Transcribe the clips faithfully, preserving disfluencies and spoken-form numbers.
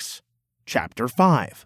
Acts, chapter five.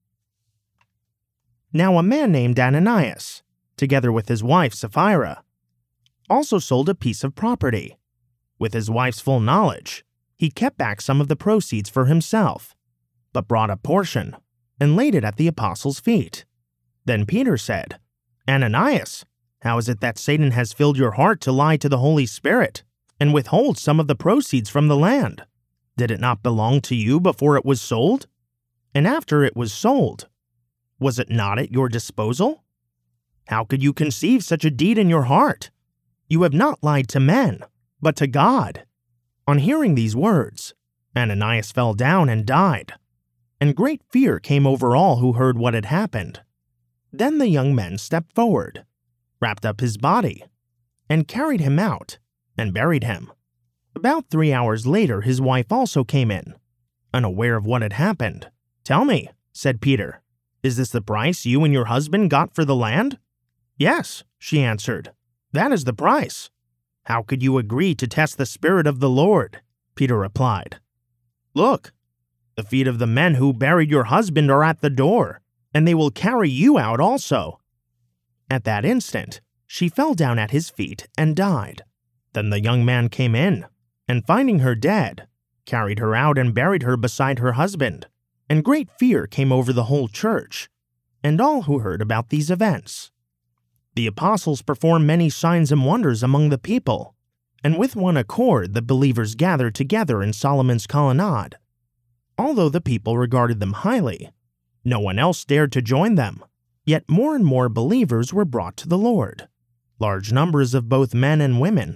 Now a man named Ananias, together with his wife Sapphira, also sold a piece of property. With his wife's full knowledge, he kept back some of the proceeds for himself, but brought a portion and laid it at the apostles' feet. Then Peter said, "Ananias, how is it that Satan has filled your heart to lie to the Holy Spirit and withhold some of the proceeds from the land? Did it not belong to you before it was sold? And after it was sold, was it not at your disposal? How could you conceive such a deed in your heart? You have not lied to men, but to God." On hearing these words, Ananias fell down and died, and great fear came over all who heard what had happened. Then the young men stepped forward, wrapped up his body, and carried him out and buried him. About three hours later, his wife also came in, unaware of what had happened. "Tell me," said Peter, "is this the price you and your husband got for the land?" "Yes," she answered, "that is the price." "How could you agree to test the Spirit of the Lord?" Peter replied. "Look, the feet of the men who buried your husband are at the door, and they will carry you out also." At that instant, she fell down at his feet and died. Then the young man came in, and finding her dead, carried her out and buried her beside her husband, and great fear came over the whole church, and all who heard about these events. The apostles performed many signs and wonders among the people, and with one accord the believers gathered together in Solomon's colonnade. Although the people regarded them highly, no one else dared to join them, yet more and more believers were brought to the Lord, large numbers of both men and women.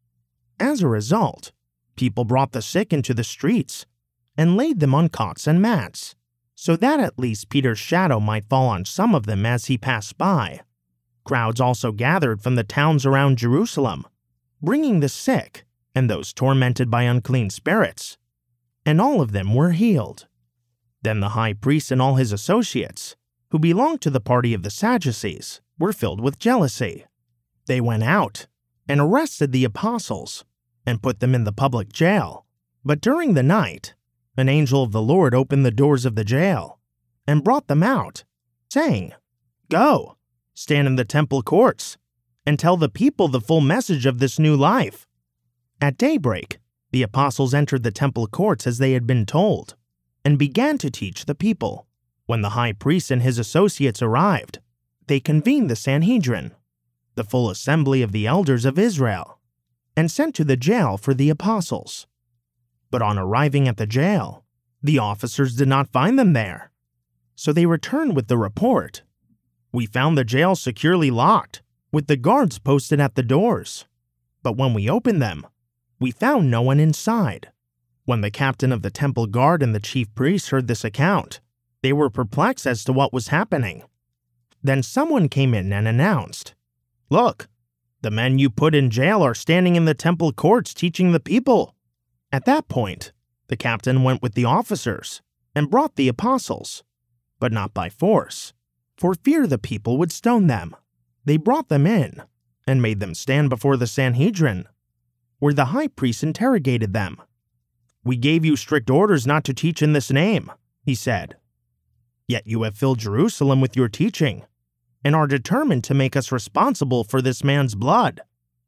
As a result, people brought the sick into the streets and laid them on cots and mats, so that at least Peter's shadow might fall on some of them as he passed by. Crowds also gathered from the towns around Jerusalem, bringing the sick and those tormented by unclean spirits, and all of them were healed. Then the high priest and all his associates, who belonged to the party of the Sadducees, were filled with jealousy. They went out and arrested the apostles and put them in the public jail. But during the night, an angel of the Lord opened the doors of the jail and brought them out, saying, "Go, stand in the temple courts, and tell the people the full message of this new life." At daybreak, the apostles entered the temple courts as they had been told, and began to teach the people. When the high priest and his associates arrived, they convened the Sanhedrin, the full assembly of the elders of Israel, and sent to the jail for the apostles. But on arriving at the jail, the officers did not find them there. So they returned with the report, "We found the jail securely locked, with the guards posted at the doors. But when we opened them, we found no one inside." When the captain of the temple guard and the chief priests heard this account, they were perplexed as to what was happening. Then someone came in and announced, "Look, the men you put in jail are standing in the temple courts teaching the people." At that point, the captain went with the officers and brought the apostles, but not by force, for fear the people would stone them. They brought them in and made them stand before the Sanhedrin, where the high priest interrogated them. "We gave you strict orders not to teach in this name," he said. "Yet you have filled Jerusalem with your teaching, and are determined to make us responsible for this man's blood."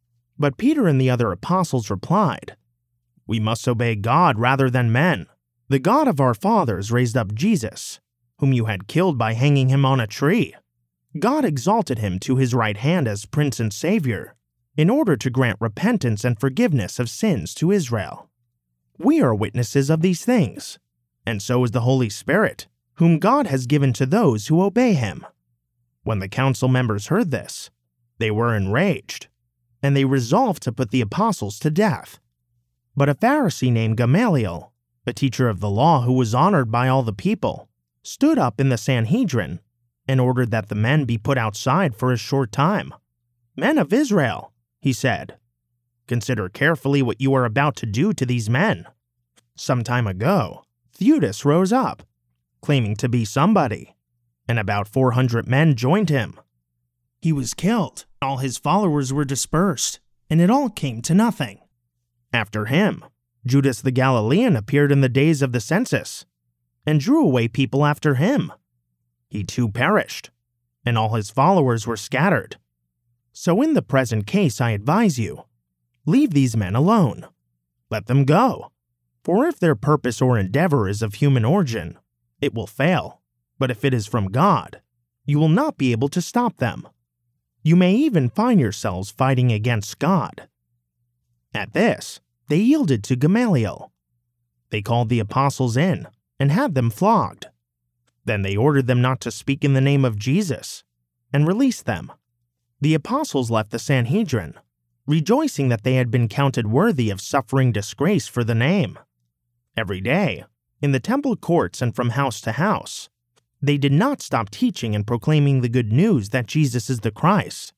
But Peter and the other apostles replied, "We must obey God rather than men. The God of our fathers raised up Jesus, whom you had killed by hanging him on a tree. God exalted him to his right hand as Prince and Savior, in order to grant repentance and forgiveness of sins to Israel. We are witnesses of these things, and so is the Holy Spirit, whom God has given to those who obey him." When the council members heard this, they were enraged, and they resolved to put the apostles to death. But a Pharisee named Gamaliel, a teacher of the law who was honored by all the people, stood up in the Sanhedrin and ordered that the men be put outside for a short time. "Men of Israel," he said, "consider carefully what you are about to do to these men." Some time ago, Theudas rose up, claiming to be somebody, and about four hundred men joined him. He was killed, all his followers were dispersed, and it all came to nothing. After him, Judas the Galilean appeared in the days of the census, and drew away people after him. He too perished, and all his followers were scattered. So in the present case I advise you, leave these men alone. Let them go. For if their purpose or endeavor is of human origin, it will fail. But if it is from God, you will not be able to stop them. You may even find yourselves fighting against God." At this, they yielded to Gamaliel. They called the apostles in and had them flogged. Then they ordered them not to speak in the name of Jesus and released them. The apostles left the Sanhedrin, rejoicing that they had been counted worthy of suffering disgrace for the name. Every day, in the temple courts and from house to house, they did not stop teaching and proclaiming the good news that Jesus is the Christ.